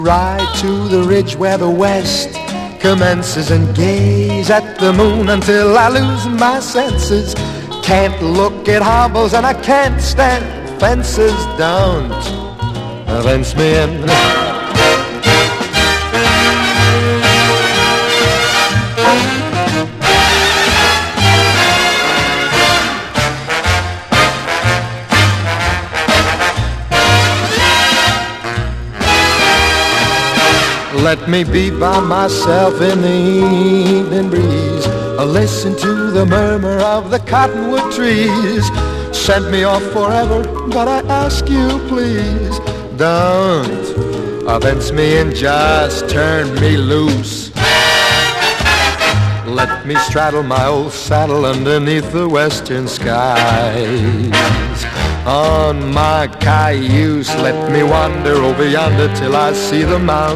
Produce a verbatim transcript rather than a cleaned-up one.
Ride to the ridge where the west commences and gaze at the moon until I lose my senses. Can't look at hobbles and I can't stand fences. Don't fence me in. Let me be by myself in the evening breeze, listen to the murmur of the cottonwood trees. Send me off forever, but I ask you please, don't fence me in, just turn me loose. Let me straddle my old saddle underneath the western skies. On my cayuse, let me wander over yonder till I see the mountain